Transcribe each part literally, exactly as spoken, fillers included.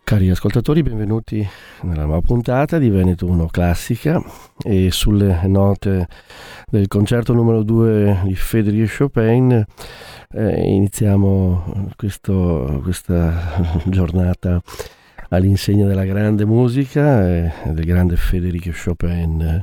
Cari ascoltatori, benvenuti nella nuova puntata di Veneto uno Classica, e sulle note del concerto numero due di Frédéric Chopin eh, iniziamo questo, questa giornata all'insegna della grande musica e del grande Frédéric Chopin.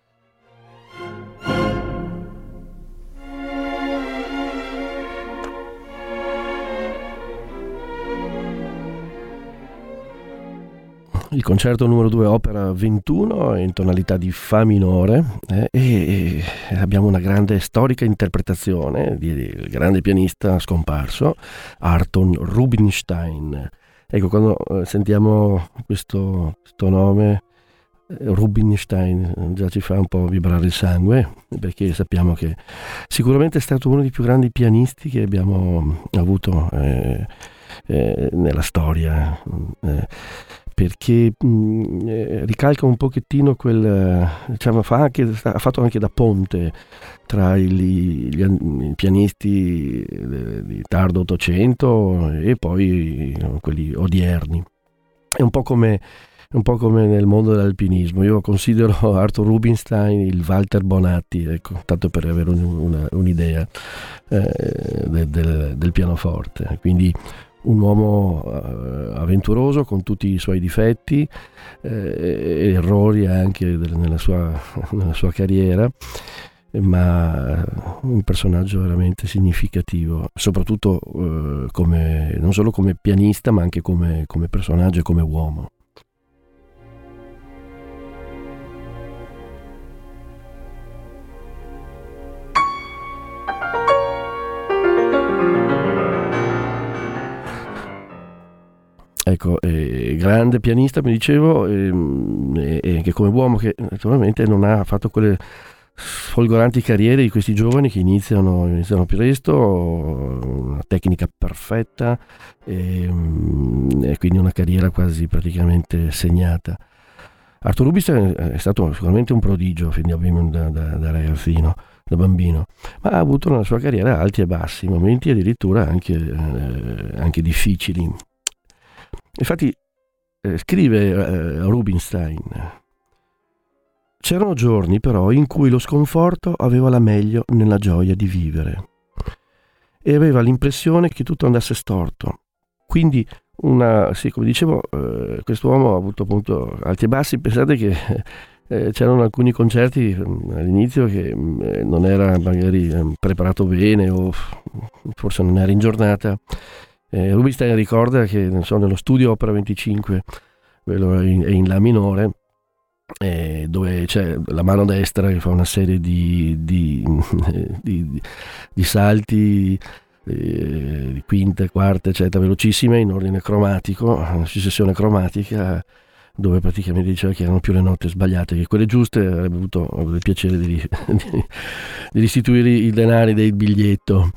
Il concerto numero due, opera ventuno, è in tonalità di Fa minore eh, e, e abbiamo una grande storica interpretazione di, del grande pianista scomparso Arton Rubinstein. Ecco, quando eh, sentiamo questo, questo nome eh, Rubinstein già ci fa un po' vibrare il sangue, perché sappiamo che sicuramente è stato uno dei più grandi pianisti che abbiamo avuto eh, eh, nella storia. Eh, perché mh, eh, ricalca un pochettino quel, diciamo, fa anche, ha fatto anche da ponte tra i, gli, i pianisti di tardo Ottocento e poi quelli odierni. È un po' come, un po' come nel mondo dell'alpinismo. Io considero Arthur Rubinstein il Walter Bonatti, ecco, tanto per avere un, una, un'idea eh, del, del, del pianoforte. Quindi un uomo uh, avventuroso con tutti i suoi difetti eh, errori anche del, nella, sua, nella sua carriera, ma un personaggio veramente significativo, soprattutto uh, come, non solo come pianista ma anche come, come personaggio e come uomo. Ecco, eh, grande pianista, mi dicevo, e eh, che come uomo che naturalmente non ha fatto quelle folgoranti carriere di questi giovani che iniziano, iniziano presto, una tecnica perfetta e, e quindi una carriera quasi praticamente segnata. Arthur Rubinstein è stato sicuramente un prodigio fin da, da, da ragazzino, da bambino, ma ha avuto nella sua carriera alti e bassi, momenti addirittura anche, eh, anche difficili. Infatti eh, scrive eh, Rubinstein: c'erano giorni però in cui lo sconforto aveva la meglio nella gioia di vivere e aveva l'impressione che tutto andasse storto. Quindi una, sì, come dicevo, eh, quest'uomo ha avuto appunto alti e bassi. Pensate che eh, c'erano alcuni concerti eh, all'inizio che eh, non era magari eh, preparato bene o forse non era in giornata. Eh, Rubinstein ricorda che non so, nello studio Opera venticinque, quello è in, è in La minore, eh, dove c'è la mano destra che fa una serie di, di, di, di salti, eh, di quinte, quarte, eccetera, velocissime in ordine cromatico, una successione cromatica, dove praticamente diceva che erano più le note sbagliate che quelle giuste. Avrebbe avuto il piacere di, di, di restituire i denari del biglietto.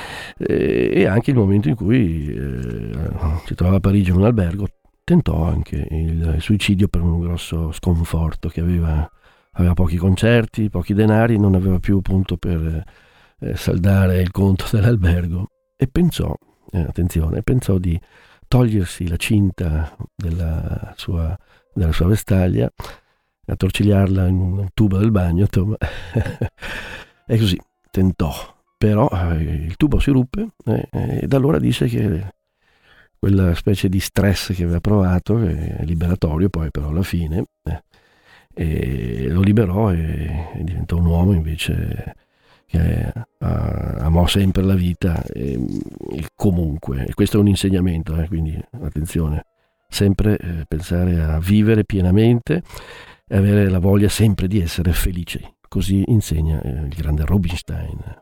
E anche il momento in cui eh, si trovava a Parigi in un albergo, tentò anche il, il suicidio per un grosso sconforto che aveva, aveva pochi concerti, pochi denari, non aveva più appunto per eh, saldare il conto dell'albergo e pensò, eh, attenzione, pensò di togliersi la cinta della sua, della sua vestaglia, attorcigliarla in un tubo del bagno, insomma. E così tentò. Però eh, il tubo si ruppe eh, e da allora dice che quella specie di stress che aveva provato, che è liberatorio poi però alla fine, eh, e lo liberò e, e diventò un uomo invece che ha, amò sempre la vita e, e comunque. E questo è un insegnamento, eh, quindi attenzione, sempre eh, pensare a vivere pienamente e avere la voglia sempre di essere felici. Così insegna eh, il grande Rubinstein.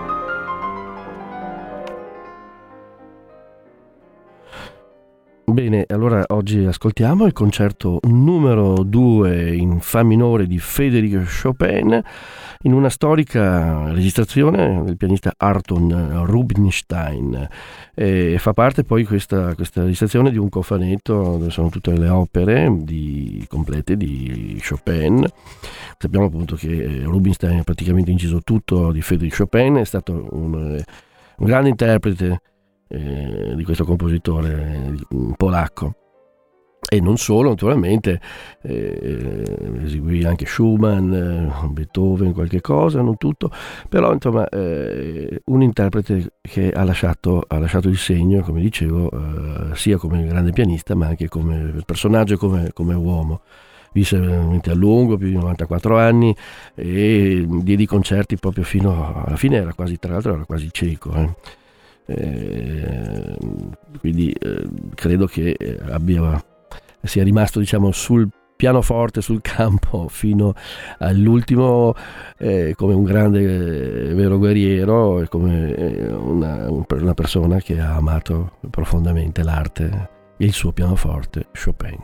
Bene, Bene, allora oggi ascoltiamo il concerto numero due in Fa minore di Frédéric Chopin in una storica registrazione del pianista Arton Rubinstein. E fa parte poi questa, questa registrazione di un cofanetto dove sono tutte le opere di, complete di Chopin. Sappiamo appunto che Rubinstein ha praticamente inciso tutto di Frédéric Chopin, è stato un, un grande interprete Eh, di questo compositore eh, polacco, e non solo, naturalmente eh, eseguì anche Schumann, eh, Beethoven, qualche cosa, non tutto, però insomma eh, un interprete che ha lasciato, ha lasciato il segno, come dicevo, eh, sia come grande pianista ma anche come personaggio e come, come uomo. Visse veramente a lungo, più di novantaquattro anni, e diede i concerti proprio fino alla fine, era quasi, tra l'altro era quasi cieco, eh. Eh, quindi eh, credo che abbia, sia rimasto, diciamo, sul pianoforte, sul campo fino all'ultimo, eh, come un grande eh, vero guerriero, e come eh, una, una persona che ha amato profondamente l'arte e il suo pianoforte, Chopin.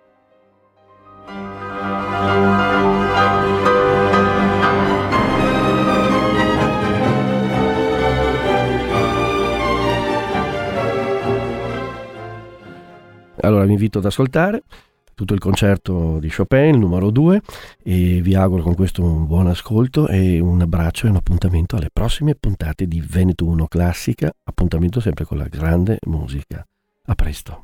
Allora vi invito ad ascoltare tutto il concerto di Chopin, il numero due, e vi auguro con questo un buon ascolto e un abbraccio e un appuntamento alle prossime puntate di Veneto uno Classica, appuntamento sempre con la grande musica. A presto.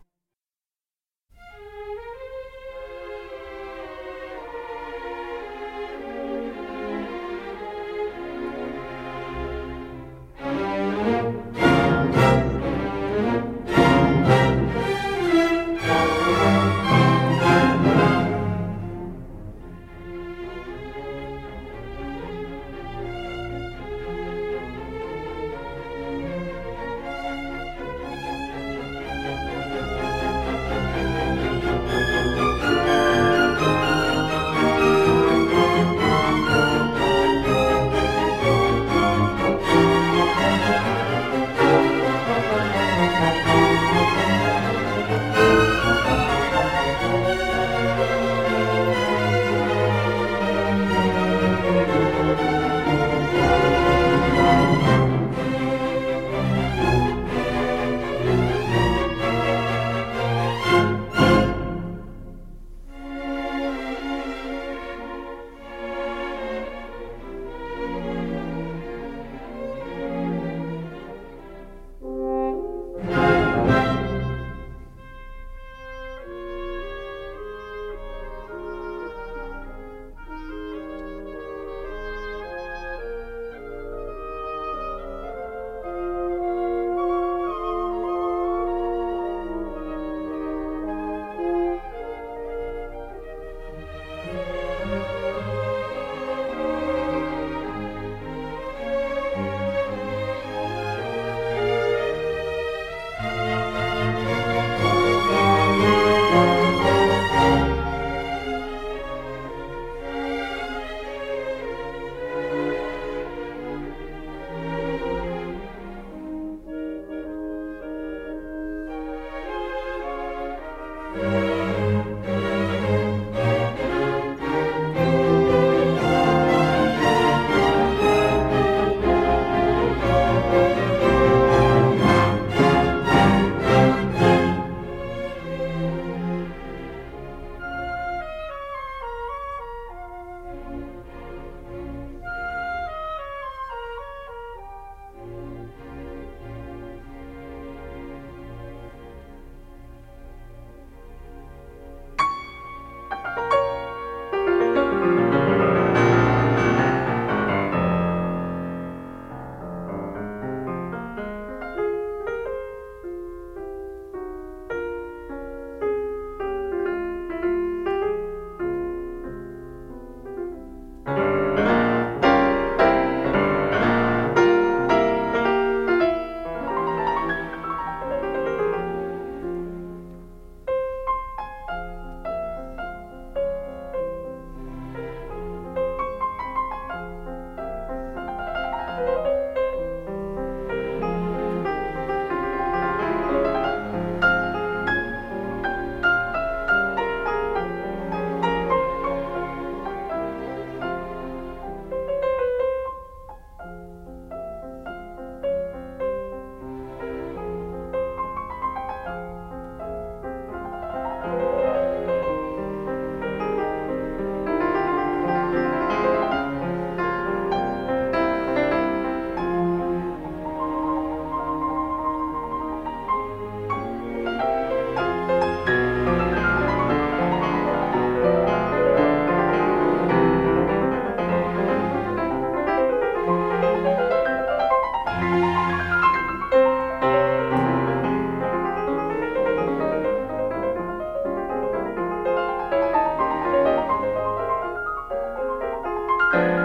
Thank